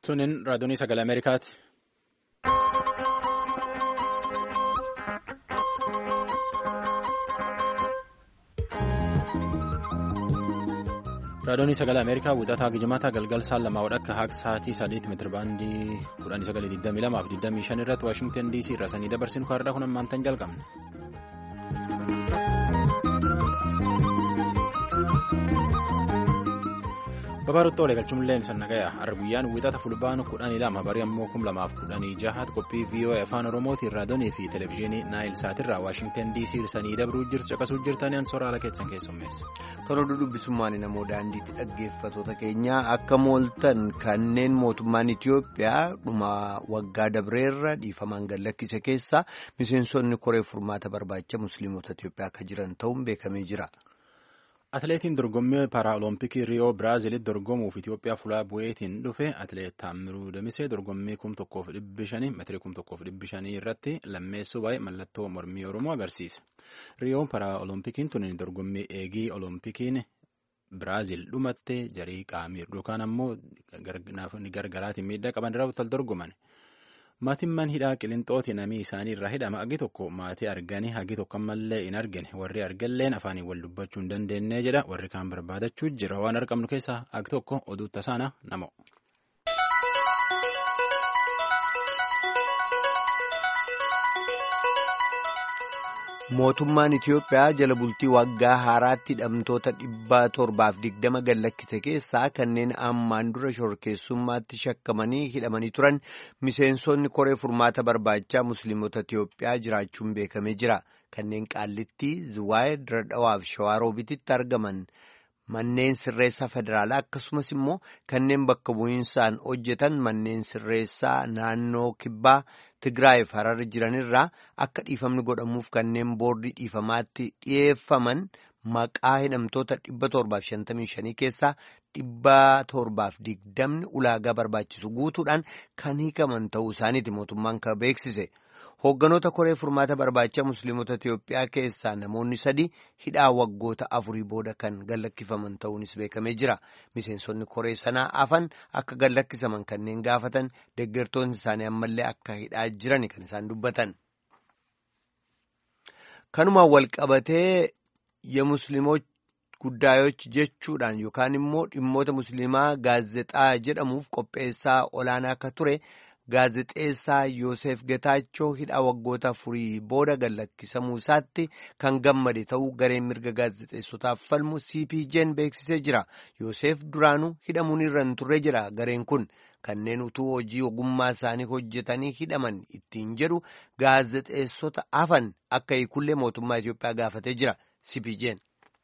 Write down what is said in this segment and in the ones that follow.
Tunin raadiyoonii sagalee Ameerikaati. Raadiyoonii sagalee Ameerikaa wixataa Gijimataa galgal saan lamaa wadhakka haaq sa'aatii 3 meetirabaandii 1922 fi 25 irratti Waashingtan DC irraa sanii dabarsinu kaarraa kun ammaantan jalqabne. Babaarutti olee galchumillee san nagaya arguyyaan wixata fulbaana 12 barii ammoo 2016 qophii VOA afaan Oromootiin raadiyoonii fi televezyiinii Naayil Saatirraa Waashingtan DC sanii dabruu jirtu caqasuu jirtanii ansoora keessan keessummeessa. Toluu dubbisummaan namoo daandiitti dhaggeeffatoota keenyaa akka mooltan kanneen mootummaan Itiyoophiyaa dhuma waggaa dabreerra dhiifamaan gallakkise keessaa miseensonni koree furmaata barbaacha musliimota Itiyoophiyaa akka jiran ta'uun beekamee jira. Atileetiin dorgommii Paaraalompikii Riyoo Biraazilitti dorgomuuf Itiyoophiyaa fulaa bu'eetiin dhufe atileet Taamiruu Damisee dorgommii 1,500 meetirii 1,500 irratti lammeessuu baay'ee mallattoo mormii Oromoo agarsiise. Riyoo Paaraaloompikiin tuni dorgommii eegii Oloompikiin Biraazil dhumatte jarii qaamii yookaan ammoo gargaraatiin miidhaa qaban irraa wal dorgoman. Maatiin hidhaa Qilinxooti namii isaanii irraa hidhama hagi tokko maatii arganii hagi tokko ammallee hin argine warri argalleen afaanii wal dubbachuu hin dandeenye jedha warri kaan barbaadachuu jira waan argamnu keessaa hagi tokko oduu tasaana namo. Mootummaan Itiyoophiyaa jala bultii waggaa haaraatti hidhamtoota 720 gallakkise keessaa kanneen ammaan dura shorkeessummaatti shakkamanii hidhamanii turan miseensonni koree furmaata barbaachaa musliimota Itiyoophiyaa jiraachuun beekamee jira. Kanneen Qaallittii, Ziwaayee, Diradhawaa fi Shawaaroobiititti argaman manneen sirreessaa federaalaa akkasumas immoo kanneen bakka bu'iinsaan hojjetan manneen sirreessaa naannoo kibbaa Tigraay fi Harar jiranirraa akka dhiifamni godhamuuf kanneen boordii dhiifamaatti dhiyeeffaman maqaa hidhamtoota 755 keessaa 720 ulaagaa barbaachisu guutuudhaan kan hiikaman ta'uu isaaniiti mootummaan kan beeksise. Hoogganoota koree furmaata barbaacha musliimota Itiyoophiyaa keessaa namoonni 3 hidhaa waggoota 4 booda kan gallakkifaman ta'uunis beekamee jira. Miseensonni koree sanaa afan akka gallakkisaman kanneen gaafatan deeggartoonni isaanii ammallee akka hidhaa jiran kan isaan dubbatan. Kanumaan wal qabatee የሙስሊሞች ጉዳዮች jechuudhaan yookaan immoo dhimmoota musliimaa gaazexaa jedhamuuf qopheessaa olaanaa akka ture. Gaazexeessaa Yoosef Getaachoo hidhaa waggoota 4 booda gallakkisamuu isaatti kan gammade ta'uu gareen mirga gaazexeessotaaf falmu CPJ'n beeksisee jira. Yoosef duraanuu hidhamuun irra hin turre jira. Gareen kun kanneen utuu hojii ogummaa isaanii hojjetanii hidhaman ittiin jedhu gaazexeessota hafan akka hiikullee mootummaa Itiyoophiyaa gaafatee jira. CPJ'n.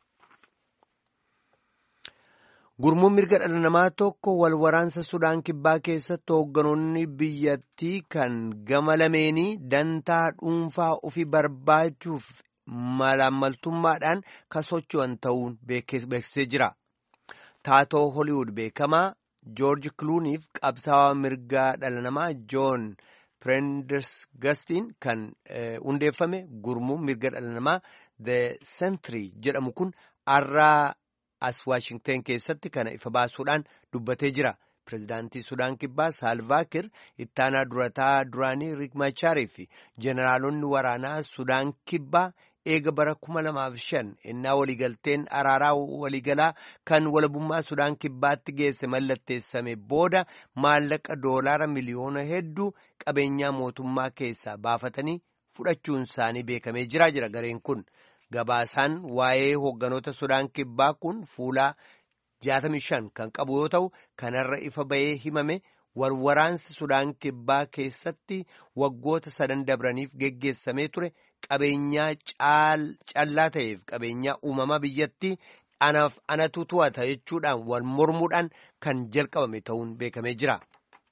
Gurmuun mirga dhala namaa tokko wal waraansa Sudaan kibbaa keessatti hoogganoonni biyyattii kan gama lameenii dantaa dhuunfaa ofii barbaachuuf malaammaltummaadhaan kan socho'an ta'uun beeksisee jira. Taatoo Holiwud beekamaa Joorji Kluuniif qabsaa'aa mirga dhala namaa Joon Prendersgastiin kan hundeeffame gurmuun mirga dhala namaa The Sentry jedhamu kun har'aa as Waashingtan keessatti kana ifa baasuudhaan dubbatee jira. Pireezidaantii Sudaan Kibbaa Saalvaa Kiir ittaanaa durataa duraanii Riek Machaarii fi jeneraalonni waraanaa Sudaan Kibbaa eega bara 2005 innaa waliigalteen araaraa waliigalaa kan walabummaa Sudaan Kibbaatti geesse mallatteessame booda maallaqa doolaara miliyoona hedduu qabeenyaa mootummaa keessaa baafatanii fudhachuun isaanii beekamee jira gareen kun. Gabaasaan waa'ee hoogganoota Sudaan Kibbaa kun fuula 65 kan qabu yoo ta'u kanarra ifa ba'ee himame warwaraansi Sudaan Kibbaa keessatti waggoota 3 dabraniif geggeessamee ture qabeenyaa callaa ta'eef qabeenyaa uumamaa biyyattii anatu to'ata jechuudhaan wal mormuudhaan kan jalqabame ta'uun beekamee jira.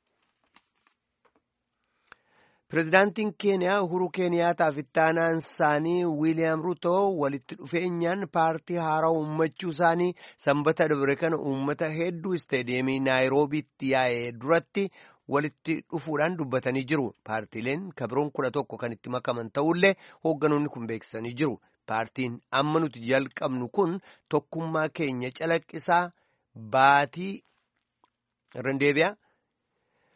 Pireezidaantiin Keeniyaa Uhuru Keeniyaataaf ittaanaan isaanii Wiiliyaam Ruutoo walitti dhufeenyaan paartii haaraa uummachuu isaanii sanbata dabre kana uummata hedduu isteediyeemii Naayiroobiitti yaa'ee duratti walitti dhufuudhaan dubbatanii jiru. Paartiileen kabiroon 11 kan itti makaman ta'ullee hoogganoonni kun beeksisanii jiru. Paartiin amma nuti jalqabnu kun tokkummaa keenya calaqqisaa baatii Rendeebiyaa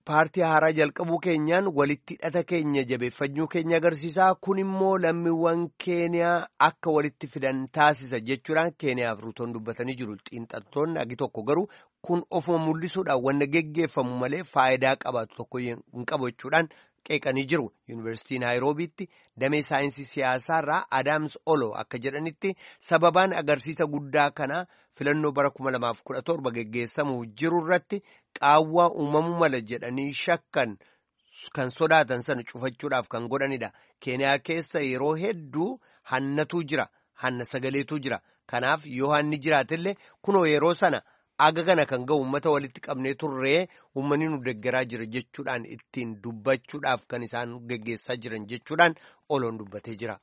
paartii haaraa jalqabuu keenyaan walitti hidhata keenya jabeeffachuu keenya agarsiisaa. Kun immoo lammiiwwan Keeniyaa akka walitti fidan taasisa jechuudhaan Keeniyaaf Ruutoon dubbatanii jiru. Xiinxaltoonni agi tokko garuu kun ofuma mul'isuudhaan wanna geggeeffamu malee faayidaa qabaatu tokko hin qabu jechuudhaan qeeqanii jiru. Yuunivarsiitii Naayiroobiitti damee saayinsii siyaasaarraa Adaams Olo akka jedhanitti sababaan agarsiisa guddaa kanaa filannoo bara 2017 geggeessamuuf jiru irratti qaawwaa uumamuu mala jedhanii shakkan kan sodaatan sana cufachuudhaaf kan godhanidha. Keeniyaa keessa yeroo hedduu hannatu jira, hanna sagaleetu jira. Kanaaf yoo hanni jiraatillee kunoo yeroo sana aga kana kan ga'u uummata walitti qabnee turree uummanni nu deggeraa jira jechuudhaan ittiin dubbachuudhaaf kan isaan geggeessaa jiran jechuudhaan Oloon dubbatee jira.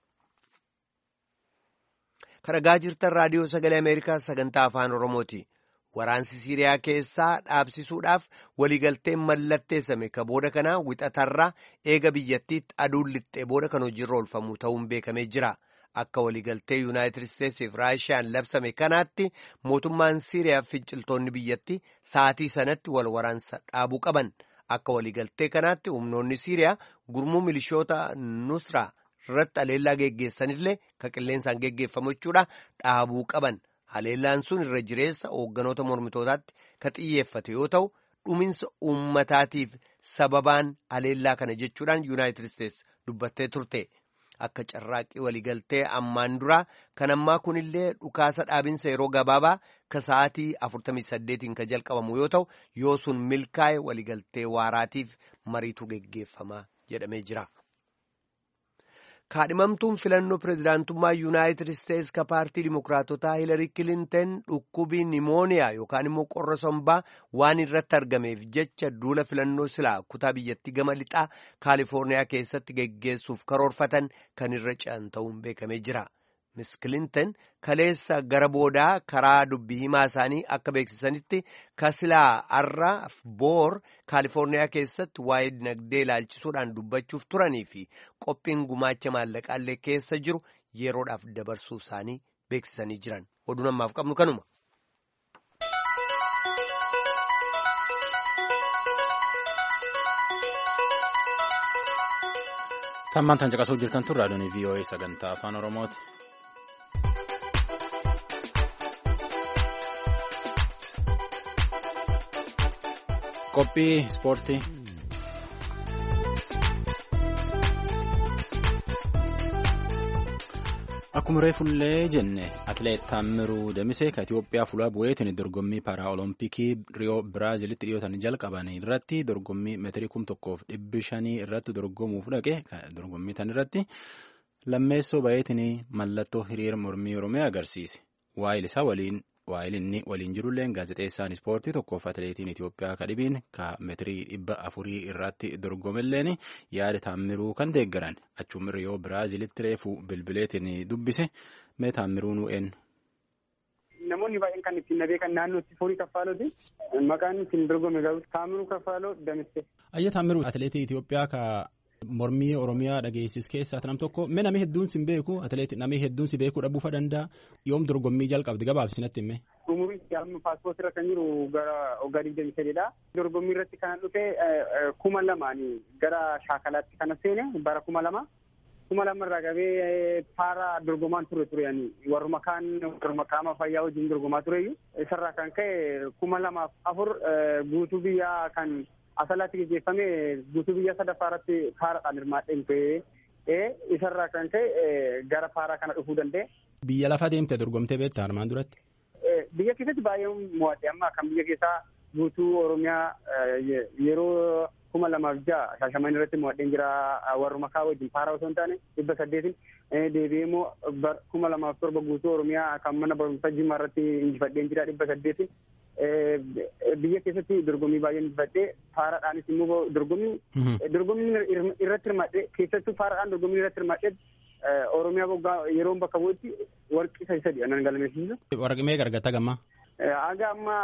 Karagaa jirtan raadiyoo sagalee Ameerikaa sagantaa afaan Oromooti. Waraansi Siiriyaa keessaa dhaabsisuudhaaf waliigalteen mallatteessame ka booda kanaa wixatarraa eega biyyattiitti aduun lixxee booda kan hojiirra oolfamu ta'uun beekamee jira. Akka waliigaltee Yuunaayitid Isteetsiif Raashiyaan labsame kanaatti mootummaan Siiriyaaf finciltoonni biyyatti sa'aatii sanatti wal waraansa dhaabuu qaban. Akka waliigaltee kanaatti humnoonni Siiriyaa gurmuu milishoota Nusraa irratti haleellaa geggeessanillee ka qilleensaan geggeeffamu jechuudha dhaabuu qaban. Haleellaan sun irra jireessa hoogganoota mormitootaatti ka xiyyeeffate yoo ta'u dhuminsa uummataatiif sababaan haleellaa kana jechuudhaan Yuunaayitid Isteets dubbattee turte. Akka carraaqqii waliigaltee ammaan duraa kan ammaa kunillee dhukaasa dhaabinsa yeroo gabaabaa ka sa'aatii 48 ka jalqabamu yoo ta'u yoo sun milkaa'e waliigaltee waaraatiif mariitu geggeeffama jedhamee jira. Kaadhimamtuun filannoo pirezidaantummaa Yuunaayitid Isteets ka paartii Dimookiraatotaa Hilarii Kilinten dhukkubii nimooniyaa yookaan immoo qorra sombaa waan irratti argameef jecha duula filannoo silaa kutaa biyyattii gama lixaa Kaalifoorniyaa keessatti geggeessuuf karoorfatan kan irra ce'an ta'uun beekamee jira. Miss Kilinten kaleessa gara boodaa karaa dubbii himaa isaanii akka beeksisanitti kasilaa har'aa boor Kaalifoorniyaa keessatti waa'ee dinagdee ilaalchisuudhaan dubbachuuf turanii fi qophiin gumaacha maallaqaallee keessa jiru yeroodhaaf dabarsuu isaanii beeksisanii jiran. Oduun ammaaf qabnu kanuma. Tammaan tan caqasuu jirtan tun raadiyoon VOA sagantaa afaan Oromooti. Qophii ispoortii. Akkuma reefullee jenne atileet Taammiruu Damisee ka Itoophiyaa fuula bu'eetiin dorgommii paaraalompikii Riyoo Biraazilitti dhiyootan jalqaban irratti dorgommii meetirii 1500 irratti dorgomuuf dhaqe dorgommii tan irratti lammeessoo ba'eetiin mallattoo hiriira mormii Oromiyaa agarsiise. Waa'illi waliin jirullee gaazexeessaan ispoortii tokkoof atileetiin Itoophiyaa kadhibiin ka meetirii 400 irratti dorgomelleen yaada Taammiruu kan deeggaran achuma Riyoo Biraazilitti reefu bilbileetiin dubbise mee Taammiruu nu eenyu. Namoonni baay'een kan ittiin nabee kan naannootti Furii Kaffaalooti. Maqaan ittiin dorgome garuu Taammiruu Kaffaaloo Damise. Ayya Taammiruu atileetii Itoophiyaa ka mormii Oromiyaa dhageessis keessaa nam tokko mee namni hedduun si beeku atileetii namni hedduun si beekuu dhabuu danda'a yoom dorgommii jalqabdi gabaabsinatti himee. Umurii amma paaspoortii irra kan jiru gara waggaa 23dha. Dorgommii irratti kan dhufe 2000 gara shaakalaatti kana seene bara 2000 irraa qabee paara dorgomaan ture warruma kaama fayyaa wajjin dorgomaa tureyyuu isarraa kan ka'e 2004 guutuu biyyaa kan asalaatti geggeeffame guutuu biyya sadaffaa irratti paaraadhaan hirmaadheen ta'ee isarraa kan ka'e gara paaraa kana dhufuu danda'e. Biyya lafa deemte dorgomtee beektaa armaan duratti? Biyya keessatti baay'ee mo'adhe amma kan biyya keessaa guutuu Oromiyaa yeroo 2006 Shaashamanii irratti mo'adheen jira warruma kaa wajjin paaraa osoo hin taane 800 deebi'ee immoo 2007 guutuu Oromiyaa kan mana barumsaa Jimmaa irratti injifadheen jira 800 biyya keessatti dorgommii baay'ee injifadhee paaraadhaanis immoo dorgommii irratti hirmaadhee keessattuu paaraadhaan dorgommii irratti hirmaadhee Oromiyaa waggaa yeroon bakka bu'utti warqii 3 anan galmeessisu. Warqii meeqa argatta gamma? Aga amma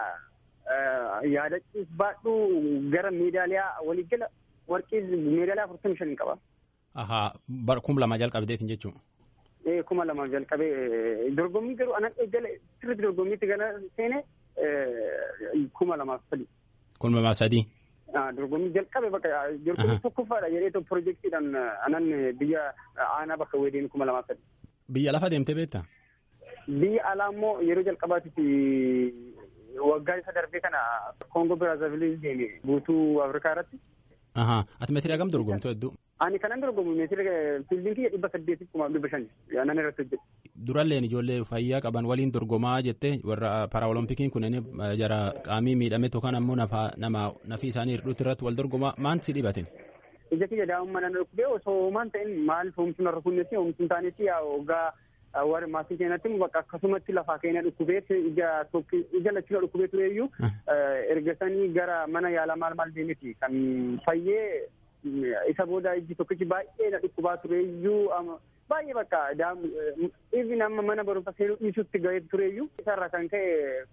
yaadachiis baadhu gara meedaaliyaa walii gala warqii meedaaliyaa 45 qaba. Ahaa bara 2000 jalqabdeetiin jechuudha. 2000 jalqabee dorgommii garuu anan eegale sirriitti dorgommiitti gala seene 2003. 2003. Dorgommii jalqabe bakka dorgommii tokkoffaadha jedhee piroojeektiidhaan anan biyya aanaa bakka weedeen 2003. Biyya lafa deemtee beektaa? Biyya alaa immoo yeroo jalqabaatitti waggaa isa darbee kana Koongoo Biraazaaviilii deeme guutuu Afrikaa irratti. Ati meetirii hagam dorgomtu hedduu? Ani kanan dorgomu meetirii fiildiin kiyya 800 nan irratti hojjedhe. Duralleen ijoollee fayyaa qaban waliin dorgomaa jettee warra Paraoolompikiin kunneen jara qaamii miidhame yookaan ammoo nafii isaanii hir'uutti irratti wal dorgomaa maan si dhibatin? Ija kiyya daa'imman nan dhukkubee osoo maan ta'in maal oomishni irra kunnetti oomishni taanetti waggaa warri maatii keenyatti bakka akkasumatti lafaa keenya dhukkubeet ija lachuu dhukkubee tureeyyuu ergasanii gara mana yaalaa maal deemeti kan fayyee isa booda iji tokkichi baay'ee na dhukkubaa tureeyyuu baay'ee bakka even amma mana barumsa seenuu dhiisutti ga'ee tureeyyuu isarraa kan ka'e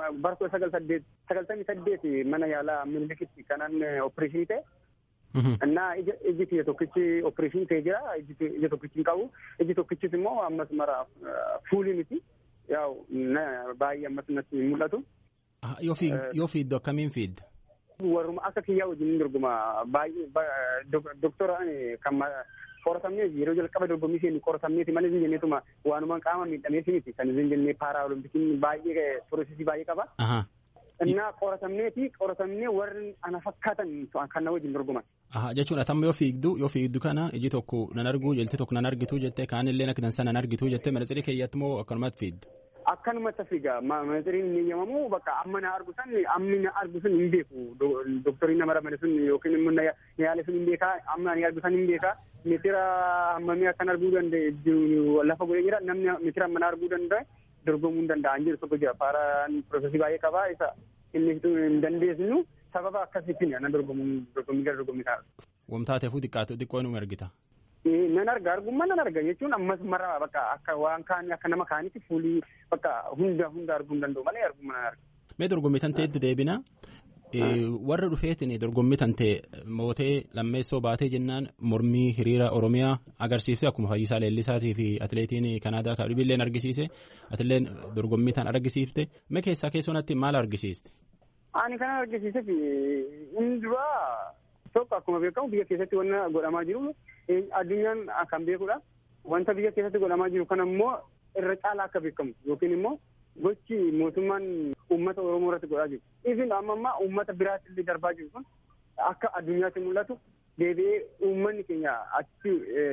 1998 mana yaalaa Minilikitti kanan opereeshinii ta'e. Innaa iji kiyya tokkichi opereeshinii ta'ee jira ija tokkichi hin qabu iji tokkichis immoo ammas mara fuulii miti baay'ee ammas natti hin mul'atu. Yoo fiiddu akkamiin fiidda? Warruma akka kiyyaa wajjin dorgoma baay'ee doktora kan qoratamnee yeroo jalqaba dorgommii isheen qoratamneeti malee isin jenneetuma waanuma qaama miidhameeti miti kan isin jennee Paraoolompikiin baay'ee piroosesii baay'ee qaba. Innaa qoratamnee warri ana fakkaatan kan na wajjin dorgoman. Jechuun atamma yoo fiigdu kana iji tokko nan argu jelte tokko nan argitu jette kaanillee akka dansa nan argitu jette manaxirii keeyyatti moo akkanumatti fiiddu? Akkanumatti fiiga manaxiriin ni eeyyamamu bakka amma na argu san hin beeku doktoriin nama ramade sun yookiin immoo na yaale sun hin beekaa amma na argu san hin beekaa meetira hammamii akkan arguu danda'e lafa godhee jira namni meetira amma na arguu danda'e dorgomuu hin danda'an jiru tokko jira Paaraan piroosesii baay'ee qabaa isa inni hin dandeessinu sababa akkasiitiin ana dorgommii gara dorgommii ta'a. Wamtaateefuu xiqqoo nu argita. Nan arga jechuun ammas mara bakka akka waan kaanii akka nama kaanitti fuulii bakka hunda arguu hin danda'u malee arguu nan arga. Mee dorgommii tan ta'etti deebina. Warra dhufeetiin dorgommii tan ta'e mootee lammeessoo baatee jennaan mormii hiriira Oromiyaa agarsiifte akkuma Fayyisaa Leellisaatii fi atileetiin Kanaadaa Kaadhibilleen argisiise atileen dorgommii tan argisiifte mee keessatti maal argisiiste? Ani kana argisiise fi inni duraa tokko akkuma beekamu biyya keessatti wanna godhamaa jiru addunyaan kan beekudha. Wanta biyya keessatti godhamaa jiru kana immoo irra caalaa akka beekamu yookiin immoo gochi mootummaan uummata Oromoo irratti godhaa jiru. Ifin amma uummata biraatti illee darbaa jiru kun akka addunyaatti mul'atu deebi'ee uummanni keenya achi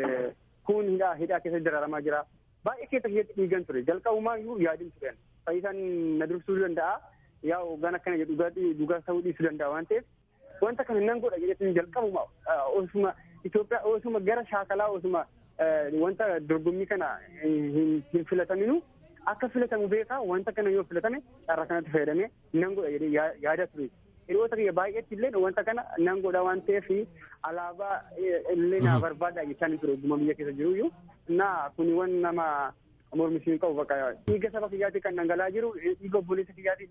kun hidhaa keessatti dararamaa jira. Baay'ee keessatti dhiigan ture. Jalqabumaa iyyuu yaadin turan. Fayyisaan na dursuu danda'a. Yaa hoggaan akkana jedhu dhugaa ta'uu dhiisuu danda'a waan ta'eef wanta kana nan godha jedheetiin jalqabuma osuma Itoophiyaa osuma gara shaakalaa osuma wanta dorgommii kana hin filataminu akka filatamu beekaa wanta kana yoo filatame carraa kanatti fayyadamee nan godha jedhee yaada ture. Hiriyoota kiyya baay'eetti illee wanta kana nan godha waan ta'eef alaabaa illee naa barbaada jechaan ture ogguma biyya keessa jiru iyyuu naa kuni waan nama mormisiin qabu bakka dhiiga saba kiyyaatti kan dhangala'aa jiru dhiiga obboleessa kiyyaatti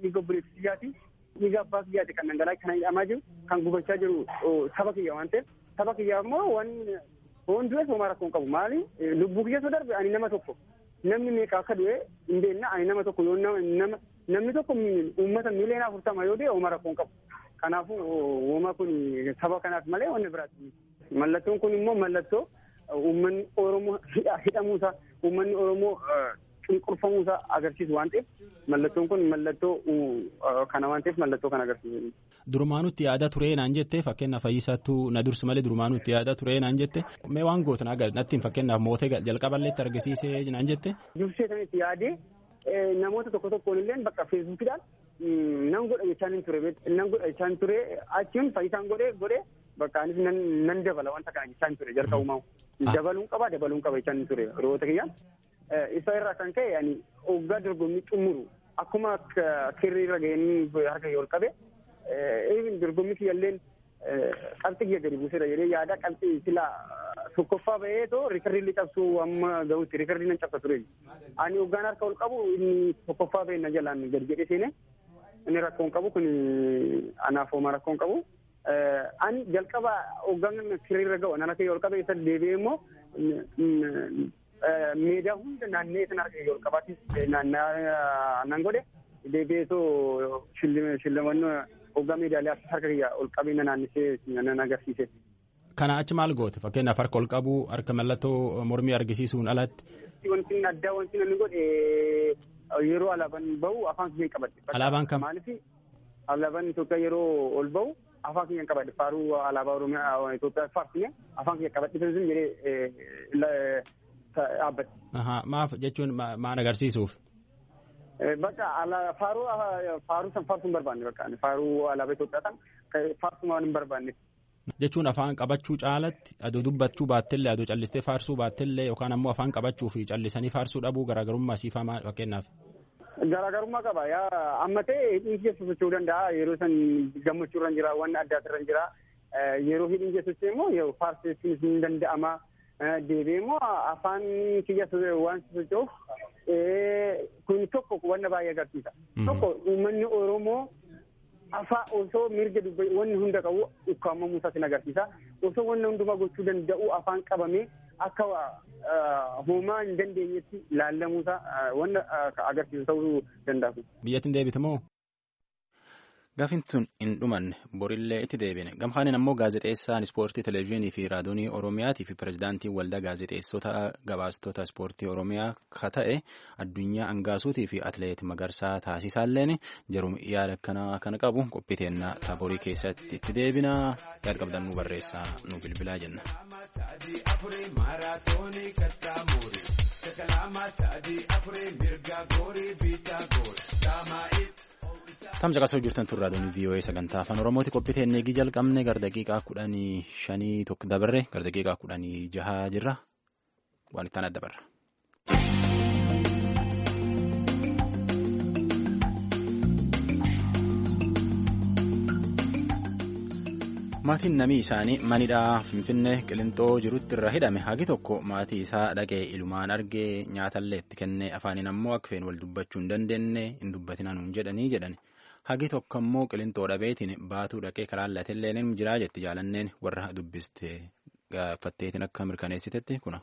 dhiiga abbaa kiyyaatti kan dhangala'aa kan hidhamaa jiru kan gubachaa jiru saba kiyya waan ta'eef saba kiyya immoo waan du'eef homaa rakkoo hin qabu maali lubbuu kiyya soo darbe ani nama tokko namni meeqa akka du'e hin beekna ani nama tokko yoo namni tokko uummata miliyoona 40 yoo du'e homaa rakkoo hin qabu kanaafuu homaa kun saba kanaaf malee wanni biraatti mallattoon kun immoo mallattoo uummanni Oromoo hidhamuusaa uummanni Oromoo cunqurfamuusaa agarsiisu waan ta'eef mallattoon kun mallattoo kana waan ta'eef mallattoo kana agarsiisu. Durumaanutti yaada turee naan jette fakkeenyaaf Fayyisaattuu na dursu malee durumaanutti yaada turee naan jette mee waan gootan nattiin fakkeenyaaf mootee jalqaballeetti argisiisee naan jette. Dursee sanitti yaadee namoota tokkoon illee bakka feesbuukidhaan nan godha jechaan ture achiin Fayyisaan godhee bakka anis nan dabala wanta kana jechaan ture jalqabumaa dabaluun qaba jechaan ture roota kiyya isa irraa kan ka'e ani hoggaa dorgommii xumuru akkuma kirrii irra ga'anii harka ol qabe dorgommii kiyyalleen qabxii kiyya gadi buuseera jedhee yaada qabxii silaa tokkoffaa ba'ee too rikarrii cabsuu amma ga'utti rikarrii nan cabsa ture ani hoggaan harka ol qabu inni tokkoffaa ba'e na jalaan gadi jedhee seene inni rakkoo hin qabu kun anaaf homaa rakkoo hin qabu. Ani jalqaba hoggaan kirrii irra ga'u nana kiyya ol qabe isa deebi'ee immoo meedaa hunda naannee sana harka kiyya ol qabaatti nan godhe deebi'ee too shillamannoo hoggaa meedaaliyaa harka kiyya ol qabeenya naannisee nan agarsiise. Kana achi maal goote fakkeenyaaf harka ol qabuu harka mallattoo mormii argisiisuun alatti. Wanti addaa wanti namni godhe yeroo alaabaan bahu afaan kiyya qabadhe. Alaabaan kam? Maaliif alaabaan Itoophiyaa yeroo ol bahu afaan kiyya qabadhe faaruu alaabaa Oromiyaa Itoophiyaa faarsine afaan kiyya qabadhe sun jedhee dhaabbate. Maaf jechuun maal agarsiisuuf? Bakka faaruu san faarsuun barbaanne bakka faaruu alaabaa Itoophiyaa san faarsuma waan hin barbaanne. Jechuun afaan qabachuu caalatti aduu dubbachuu baattellee aduu callistee faarsuu baattellee yookaan ammoo afaan qabachuu fi callisanii faarsuu dhabuu garaagarummaa siifaa maal fakkeenyaaf? Garaagarummaa qaba amma ta'e hidhiin keessa socho'uu danda'a yeroo san gammachuu irra jira waan addaas irra jira yeroo hidhiin keessa socho'e immoo faarsuun hin danda'ama deebi'ee immoo afaan kiyya waan socho'uuf kun tokko wanna baay'ee agarsiisa. Tokko uummanni Oromoo afaan osoo mirga dubbatu wanni hunda qabu ukkaamamuu isaas ni agarsiisa. Osoo wanna hundumaa gochuu danda'u afaan qabamee akka homaa hin dandeenyetti laallamuu isaa wanna agarsiisu ta'uu danda'a. Biyyattiin deebite moo? Gaaffiin tun hin dhumanne borillee itti deebine. Gamkaaniin ammoo gaazexeessaan ispoortii televezyiinii fi raadiyoonii Oromiyaatii fi pirezidaantii waldaa gaazexeessota gabaastota ispoortii Oromiyaa ka ta'e addunyaa Angaasuutii fi atileet Magarsaa Taasisaalleen jarum yaada kana qabu qophiteennaa taaborii keessatti itti deebina. Yaada qabdan nu barreessaa nu bilbilaa jenna. Tamsa qasoo jirtan turraa doonii VOA sagantaa afaan Oromooti qophiteennee eegii jalqabne gara daqiiqaa 15 tokko dabarre gara daqiiqaa 16 jirra waan ittaan adda barra. Maatiin namii isaanii manidhaa Finfinnee Qilintoo jirutti irra hidhame hagi tokko maatii isaa dhaqee ilumaan argee nyaatallee itti kennee afaaniin ammoo akka feen wal dubbachuu hin dandeenye hin dubbatinaa nuun jedhani. Hagi tokko immoo Qilintoo dhabeetiin baatuu dhaqee karaallatee ni jiraa jetti jaalanneen warra dubbiste gaafatteetiin akka mirkaneessitetti kuna.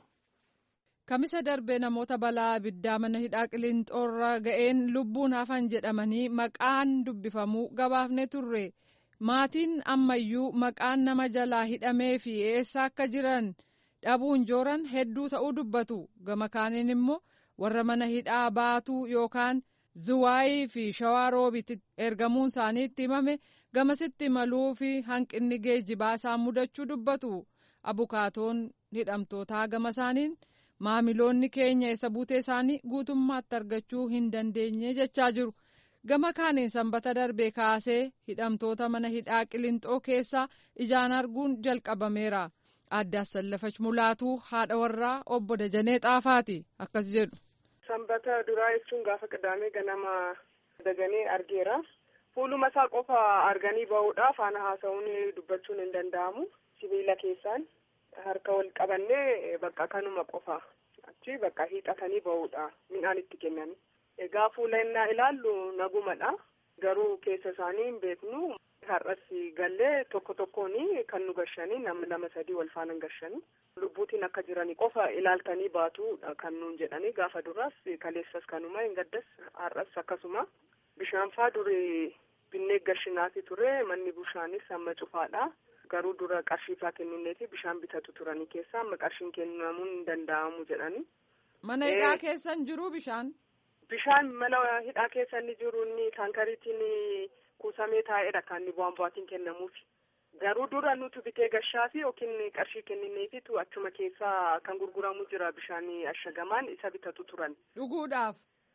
Kamisa darbee namoota balaa abiddaa mana hidhaa Qilinxoorra ga'een lubbuun hafan jedhamanii maqaan dubbifamuu gabaafne turre. Maatiin ammayyuu maqaan nama jalaa hidhamee fi eessa akka jiran dhabuun jooran hedduu ta'uu dubbatu. Gama kaaniin immoo warra mana hidhaa baatuu yookaan Ziwaayii fi Shawaa Roobitti ergamuun isaanii itti himame gamasitti imaluu fi hanqinni geejjibaa isaan mudachuu dubbatu. Abukaatoon hidhamtootaa gama isaaniin maamiloonni keenya eessa buutee isaanii guutummaatti argachuu hin dandeenye jechaa jiru. Gama kaaniin sanbata darbee kaasee hidhamtoota mana hidhaa Qilinxoo keessaa ijaan arguun jalqabameera. Aadde Assallafach Mulaatuu haadha warraa obbo Dajanee Xaafaati akkas jedhu. Sanbata duraa jechuun gaafa qidaamee ganama Dajanee argeera. Fuuluma isaa qofa arganii bahuudhaaf faana haasa'uun dubbachuun hin danda'amu. Sibiila keessaan harka wal qabannee bakka kanuma qofa achi bakka hiixatanii bahuudha midhaan itti kennanii. Egaa fuula innaa ilaallu nagumadha. Garuu keessa isaanii hin beeknu. Har'as gallee tokko tokkoon kan nu gashanii nama lama sadii wal faana gashanii lubbuutiin akka jiranii qofa ilaaltanii baatu kan nuun jedhanii gaafa duraas kaleessas kanuma hin gaddas har'as akkasuma bishaan faa durii binnee gashinaati ture manni bishaanis amma cufaadha. Garuu dura qarshii faa kennineeti bishaan bitatu turanii keessa amma qarshiin kennamuun hin danda'amu jedhanii. Mana hidhaa keessan jiru bishaan? Bishaan mana hidhaa keessa inni jiru inni taankariitiin kuusamee taa'eedha kan inni bu'aan kennamuufi. Garuu dura nuti bitee gashaafi yookiin qarshii kennineefitu achuma keessa kan gurguramu jira bishaan ashagamaan isa bitatu turan. Dhuguudhaaf?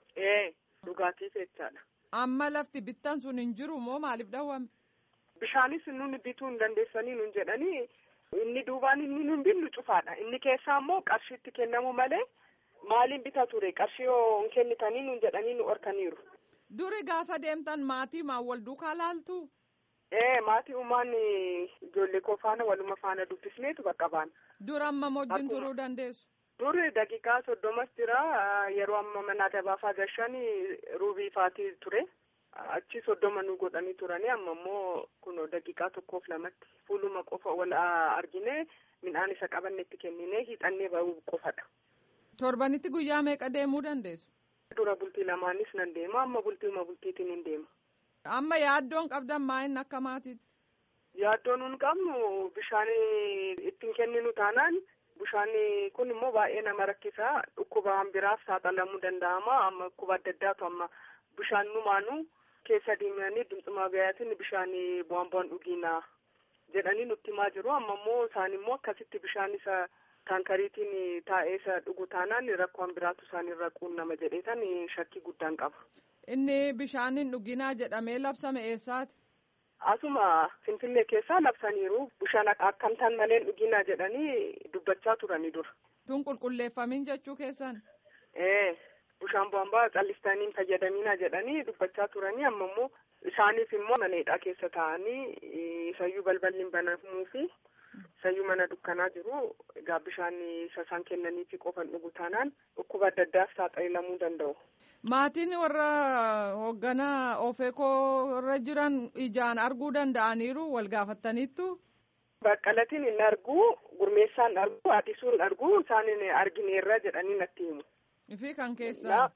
Dhugaatiif jechaadha. Amma lafti bittan sun hin jiru moo maaliif dhawwame? Bishaanis nuni bituu hin dandeessanii nun jedhanii inni duubaan inni nun binnu cufaadha. Inni keessaa immoo qarshiitti kennamu malee maaliin bita ture qarshii yoo hin kennitanii nun jedhanii nu orkaniiru. Duri gaafa deemtan maatii wal duukaa laaltu? Maatii uumaan ijoollee koo faana waluma faana dubbisneetu bakka baana. Dura amma wajjin turuu dandeessu? Duri daqiiqaa 30 jira yeroo amma mana gabaafaa gashan ruubii faatii ture. Achi 30 nu godhanii turanii amma immoo kun daqiiqaa 1-2 fuuluma qofa wal argine midhaan isa qabanne itti kennine hiixannee bahuu qofadha. Torbanitti guyyaa meeqa deemuu dandeessu? Dura bultii lamaanis nan deema amma bultiitiin hin deema. Amma yaaddoon qabdan maa'in akka maatiitti? Yaaddoon nun qabnu bishaan ittiin kenninu taanaan bishaan kun immoo baay'ee nama rakkisaa. Dhukkubaan biraaf saaxilamuu danda'ama. Amma dhukkuba adda addaatu amma bishaan numaanuu keessa deemanii dimtsumaa gayaatiin bishaan bu'aan dhugiinaa jedhanii nutti himaa jiru. Amma immoo isaan immoo akkasitti bishaan isa taankariitiin taa'ee isa dhugu taanaan rakkoon biraatu isaanirra quunnama jedheetan shakkii guddaan qaba. Inni bishaan hin dhuginaa jedhamee labsame eessaati? Asuma Finfinnee keessaa labsaniiru. Bishaan akkamtaan malee dhuginaa jedhanii dubbachaa turanii dura. Tun qulqulleeffamin jechuu keessan? Bishaan bu'aan callistanii fayyadaminaa jedhanii dubbachaa turanii. Amma immoo isaaniif immoo maneedhaa keessa taa'anii sayyuu balballi hin banamuu fi sayyuu mana dukkanaa jiru. Egaa bishaan isaan kennaniifi qofan dhugu taanaan dhukkuba adda addaaf saaxilamuu danda'u. Maatiin warra hoogganaa Ofeekoo irra jiran ijaan arguu danda'aniiru wal gaafattaniittu? Baqqalatiin hin argu, gurmeessaan argu, Addisuun argu, isaan argineerra jedhanii natti himu. Ifi kan keessaa?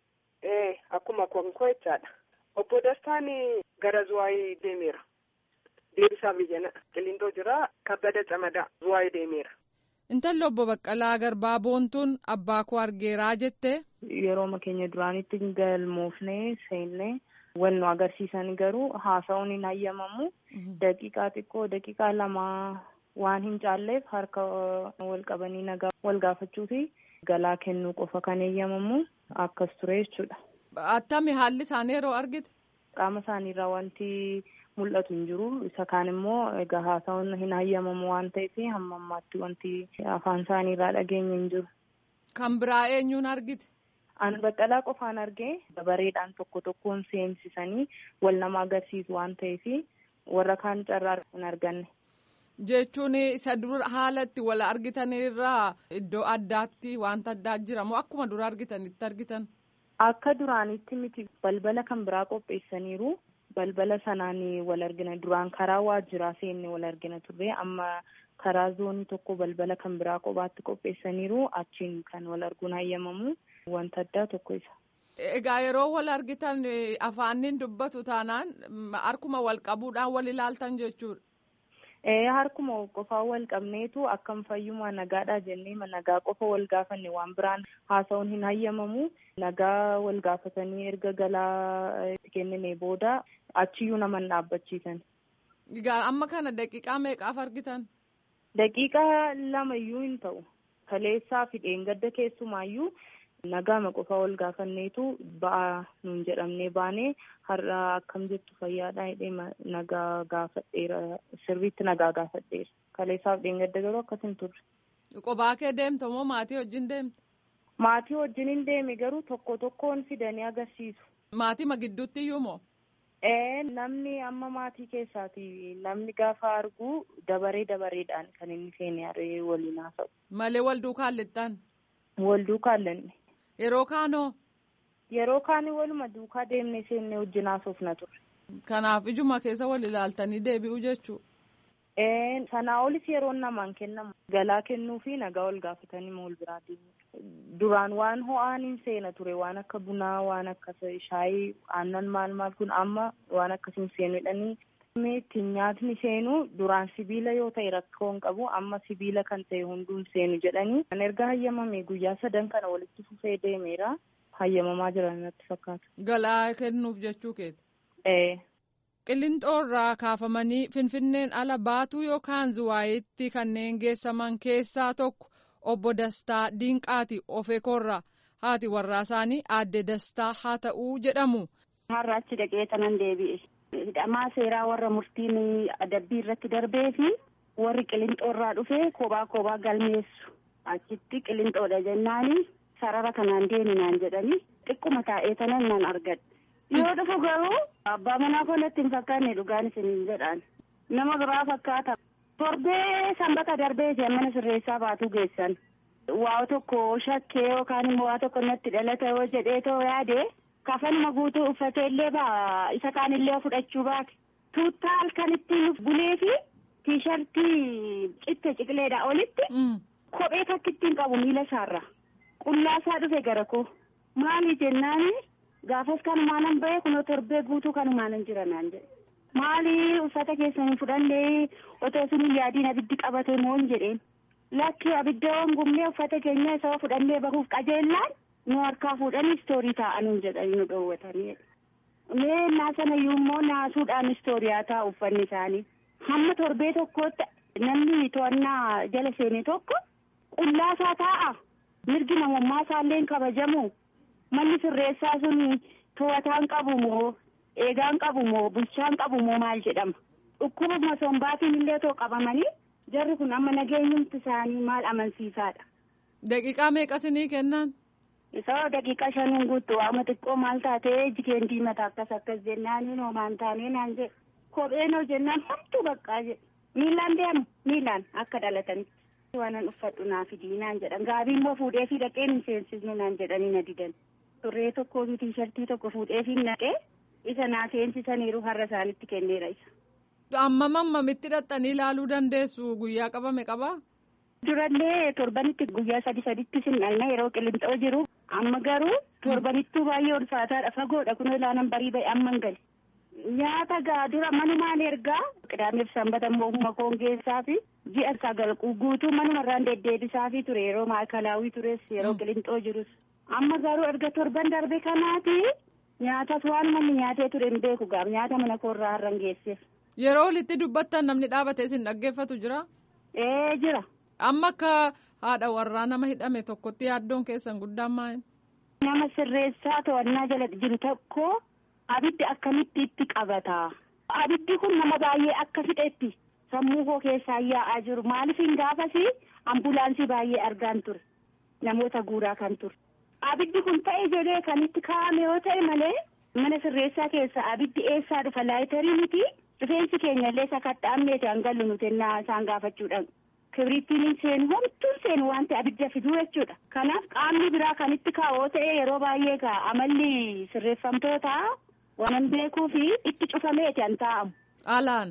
Akkuma konkoo jechaadha. Obbo Dastaan gara Zuwaayii deemeera. Deebisaa Biyyana Qilintoo jira, Kabbada Camadaa Zuwaayii deemeera. Intalli obbo Baqqalaa Garbaa Boontuun abbaa koo argeeraa jette. Yeroo keenya duraanitti galmoofnee seennee wal nu agarsiisan garuu haasa'uun hin hayyamamu. Daqiiqaa xiqqoo daqiiqaa lama waan hin caalleef harka wal qabanii nagaa wal gaafachuu fi galaa kennuu qofa kan eeyyamamu akkas ture jechuudha. Attami haalli isaanii yeroo argite? Qaama isaaniirraa wanti mul'atu hin jiru. Isa kaan immoo egaa haasa'uun hin hayyamamu waan ta'eef hamma ammaatti wanti afaan isaaniirraa dhageenye hin jiru. Kan biraa eenyuun argite? An Baqqalaa qofaan argee dabareedhaan tokko tokkoon seensisanii wal nama agarsiisu waan ta'eef warra kaan carraa hin arganne. Jechuun isa dura haala itti wal argitanirraa iddoo addaatti wanta addaa jira moo akkuma dura argitanitti argitan? Akka duraanitti miti balbala kan biraa qopheessaniiru. Balbala sanaan wal argina. Duraan karaa waajjiraa seenne wal argina turre. Amma karaa zoonii tokko balbala kan biraa kophaatti qopheessaniiru. Achiin kan wal arguun hayyamamu. Wanta addaa tokko isa. Egaa yeroo wal argitan afaaniin dubbatu taanaan harkuma wal qabuudhaan wal ilaaltan jechuudha. Harkuma qofaa wal qabneetu akkam fayyumaa nagaadhaa jennee nagaa qofa wal gaafanne waan biraan haasa'uun hin hayyamamu. Nagaa wal gaafatanii erga galaa kennine booda achiyyuu nama hin dhaabbachiisan. Egaa amma kana daqiiqaa meeqaaf argitan? Daqiiqaa 2 iyyuu hin ta'u. Kaleessaa fi dheengadda keessumaayyuu nagaama qofaa wal gaafanneetu ba'aa nuun jedhamnee baanee har'a akkam jettu fayyaadhaa hidhee nagaa gaafadheera sirriitti nagaa gaafadheera. Kaleessaaf dheengadda garuu akkas hin turre. Qophaa kee deemta moo maatii wajjin deemta? Maatii wajjin hin deeme garuu tokko tokkoon fidanii agarsiisu. Maatii gidduutti iyyuu moo? Namni amma maatii keessaati namni gaafa argu dabareedhaan kan inni seenee waliin haasa'u. Malee wal duukaa lixxan? Wal duukaa lixne. Yeroo kaanoo? Yeroo kaanii waluma duukaa deemnee seennee wajjin haasofna turre. Kanaaf ijuma keessa wal ilaaltanii deebi'u jechuu? Sanaa olis yeroon namaan kennamu. Galaa kennuu fi nagaa wal gaafatanii wal biraa deemu. Duraan waan ho'aan hin seena ture waan akka bunaa waan akka shaayii aannan maal kun amma waan akkasiin seenuudhanii ittiin nyaatni seenu duraan sibiila yoo ta'e rakkoo hin qabu amma sibiila kan ta'e hunduun seenu jedhanii kan erga hayyamame guyyaa 3 kana walitti fufee deemeera hayyamamaa jiran natti fakkaata. Galaa kennuuf jechuu keeti? Qilintoo irraa kaafamanii Finfinneen ala Baatuu yookaan Zuwaayitti kanneen geessaman keessaa tokko obbo Dastaa Diinqaati Ofeekoorraa haati warraa isaanii aadde Dastaa haa ta'uu jedhamu. Har'a achi dhaqee tanan deebi'e. Hidhamaa seeraa warra murtiin adabbii irratti darbee fi warri Qilintoo irraa dhufee kophaa galmeessu. Achitti Qilintoodha jennaani sarara kanaan deeminaan jedhanii xiqquma taa'ee tanan nan argadhe. Yoo dhufu garuu abbaa manaa koolatti hin fakkaanne dhugaan isiniin jedhaan nama biraa fakkaata. Torbee sanbata darbee mana sirreessaa Baatuu geessan. Waa tokko shakkee yookaan immoo waa tokko natti dhalata yoo jedhee too yaade kafanuma guutuu uffatee illee isa kaanillee fudhachuu baate. Tuuttaa halkan ittiin bulee fi tiishartii citte ciqileedha olitti kophee takka ittiin qabu miila isaarra. Qullaasaa dhufe gara koo maali jennaani Gaafas kanumaanan ba'e kunoo torbee guutuu kanumaanan jira naan jedhe. Maali uffata keessanii fudhannee otoo sun yaadiin abiddi qabate moo hin jedheen. Lakki abiddoon gumnee uffata keenya isa fudhannee bahuuf qajeellaan nu harkaa fuudhanii istoorii taa'anuun jedhanii nu dhoowwatanii. Mee naasana immoo naasuudhaan istooriyaa taa'u uffanni isaanii. Hamma torbee tokkootti namni to'annaa jala seenee tokko qullaasaa taa'a. Mirgi namummaa isaallee kabajamu. Manni sirreessaa sun to'ataan qabu moo eegaan qabu moo bulchaan qabu moo maal jedhama. Dhukkubuma sombaatiin illee too qabamanii jarri kun amma nageenyumti isaanii maal amansiisaadha. Daqiiqaa meeqasinii kennan? Isa daqiiqaa 5 guutuu amma xiqqoo maal taatee jikeen diimata akkas jennaaniin hoomaan taanee naan jedhe. Kopheen hoo jennaan homtuu baqqaa jedhe. Miilaan deemu miilaan akka dhalatanitti. Waanan uffadhu naaf fidii naan jedhan. Gaabii immoo fuudhee fi dhaqeen hin seensisnu naan jedhanii na didan. Turree tokkoo fi tiishartii tokko fuudhee fi naqee isa naa seensisaniiru har'a isaanitti kenneera isa. Ammamitti hidhattanii ilaaluu dandeessu guyyaa qabame qabaa? Durallee torbanitti guyyaa 3 sinalna yeroo Qilinxoo jiru. Amma garuu torbanittuu baay'ee ulfaataadha fagoodha kun ilaalan barii ba'e amman gale. Nyaata gaadura manumaan ergaa qidaameef sanbata immoo koongeessaa fi ji'a 9 guutuu manumarraan deddeebisaa fi ture yeroo maakalaawii tures yeroo Qilinxoo jirus. Amma garuu erga torban darbe kanaati nyaatas waan manni nyaatee ture hin beeku gaaf nyaata mana koorraa har'an geesseef. Yeroo walitti dubbattan namni dhaabatee isin dhaggeeffatu jira? Jira. Amma akka haadha warraa nama hidhame tokkotti yaaddoon keessan guddaan maal? Nama sirreessaa to'annaa jala jiru tokko abiddi akkamitti itti qabata? Abiddi kun nama baay'ee akka fixetti sammuu koo keessaa yaa'aa jiru. Maaliif hin gaafasii ambulaansii baay'ee argaan ture. Namoota guuraa kan ture. Abiddi kun ta'e jedhee kan itti kaa'ame yoo ta'e malee mana sirreessaa keessa abiddi eessaa dhufa laayitarii miti. Rifeensi keenya illee sakatta'amneeti hangallu nuti isaan gaafachuudhaan. Kibrittiin seenu homtuun seenu wanti abidda fiduu jechuudha. Kanaaf qaamni biraa kan itti kaa'oo ta'e yeroo baay'ee amalli sirreeffamtootaa waan beekuu fi itti cufameeti kan taa'amu. Alaan?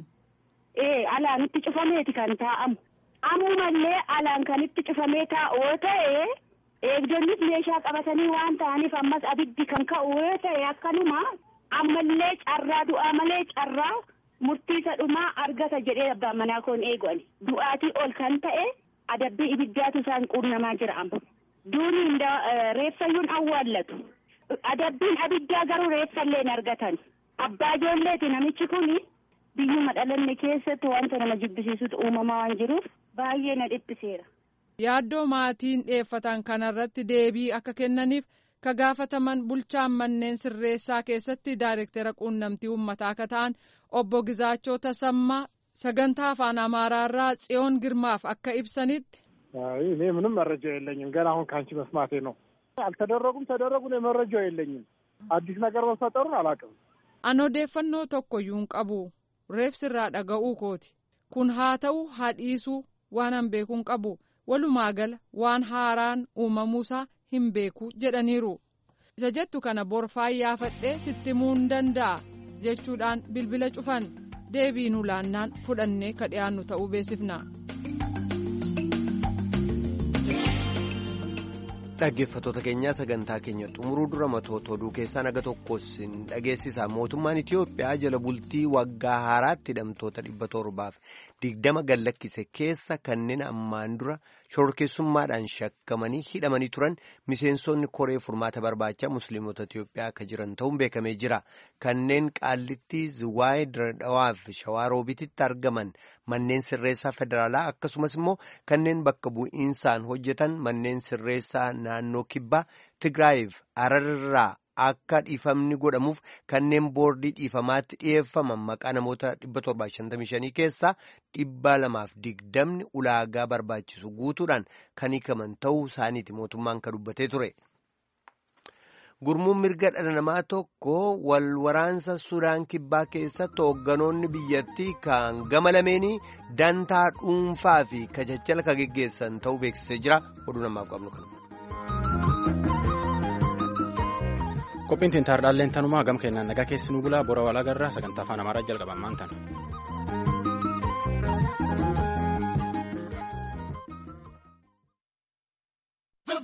Alaan itti cufameeti kan taa'amu. Ammumallee alaan kan itti cufamee taa'oo ta'e eegdonnis meeshaa qabatanii waan ta'aniif ammas abiddi kan ka'u yoo ta'e akkanuma ammallee carraa du'aa malee carraa. Murtiisa dhumaa argata jedhee abbaan manaa koon eegu'ani. Du'aatii ol kan ta'e adabbii ibiddaatu isaan quunnamaa jira amma. Duuni reeffayyuun awwaallatu. Adabbiin abiddaa garuu reeffallee hin argatan. Abbaa ijoolleeti namichi kun biyyuma dhalanne keessatti wanta nama jibbisiisutu uumamaa waan jiruuf baay'ee na dhiphiseera. Yaaddoo maatiin dhiyeeffatan kanarratti deebii akka kennaniif ka gaafataman bulchaan manneen sirreessaa keessatti daayirektara quunnamtii uummataa akka ta'an obbo Gizaachoo Tasammaa sagantaa afaan Amaaraarraa Tsiyoon Girmaaf akka ibsanitti. እኔ ምንም መረጃ የለኝም ገና አሁን ካንቺ መስማቴ ነው። አልተደረጉም ተደረጉ ነው መረጃው የለኝም። አዲስ ነገር መፈጠሩን አላውቅም። Anodeeffannoo tokkoyyuu hin qabu. Reefsirraa dhaga'uu kooti. Kun haa ta'u haa dhiisuu waan an beeku hin qabu. Walumaa gala waan haaraan uumamuusaa hin beeku jedhaniiru. Isa jettu kana borfaa yaafadhee sitti himuu hin danda'a jechuudhaan bilbila cufan. Deebii nu laannaan fudhannee ka dhiyaannu ta'uu beeksifna. Dhaggeeffattoota keenyaa sagantaa keenya xumuruu dura matoota oduu keessaa naga tokko sin dhageessisa. Mootummaan Itiyoophiyaa jala bultii waggaa haaraatti hidhamtoota 720 gallakkise keessa kanneen ammaan dura shororkeessummaadhaan shakkamanii hidhamanii turan miseensonni koree furmaata barbaacha musliimota Itiyoophiyaa akka jiran ta'uun beekamee jira. Kanneen Qaallittii, Ziwaayee, Diradawaa fi Shawaa Roobititti argaman manneen sirreessaa federaalaa akkasumas immoo kanneen bakka bu'iinsaan hojjetan manneen sirreessaa naannoo kibbaa Tigraayiif Hararraa akka dhiifamni godhamuuf kanneen boordii dhiifamaatti dhiyeeffaman maqaa namoota 755 keessaa 220 ulaagaa barbaachisu guutuudhaan kan hiikaman ta'uu isaaniiti mootummaan kan dubbatee ture. Gurmuun mirga dhala namaa tokko wal waraansa Sudaan kibbaa keessatti hoogganoonni biyyattii kan gama lameenii dantaa dhuunfaa fi kajachala ka geggeessan ta'uu beeksisee jira. Oduu namaaf qabnu kana. Qophiin tintaar dhaalleen tanumaa gam kennaan nagaa keessi nu bulaa bora walaa garraa sagantaa afaan Amaaraa jalqaban maantan.